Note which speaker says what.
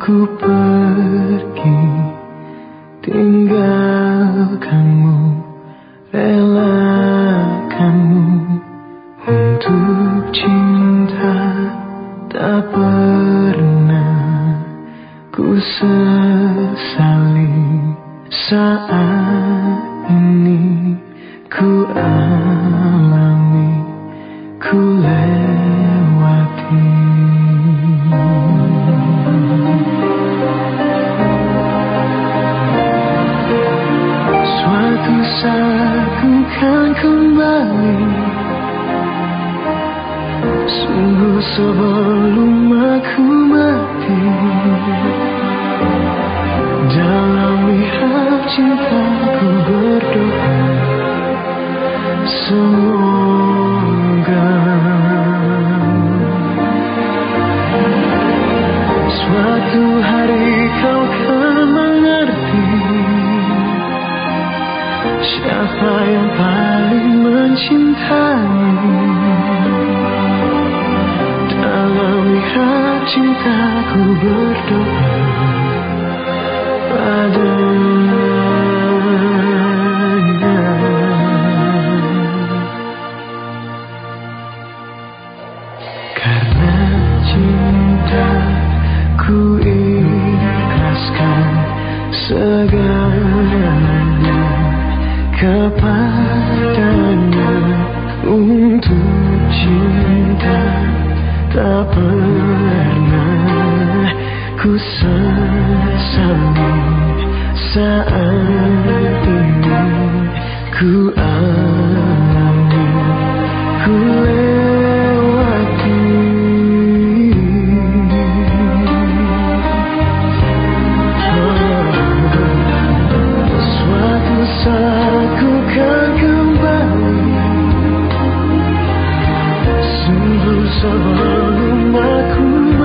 Speaker 1: Ku pergi tinggalkanmu, relakanmu untuk cinta. Tak pernah ku sesali saat ini. Ku alami, ku lewati. Suatu saat ku kan kembali, sungguh sebelum aku mati. Dalam mihab cintaku berdoa, semoga suatu hari kau kan mengerti siapa yang paling mencintai. Dalam mihab cintaku berdoa padanya. Karena cinta ku ikhlaskan segalanya kepadanya. Untuk cinta tak pernah ku sesali saat ini. Ku alami, ku lewati. Suatu saat ku kan kembali, sungguh sebelum aku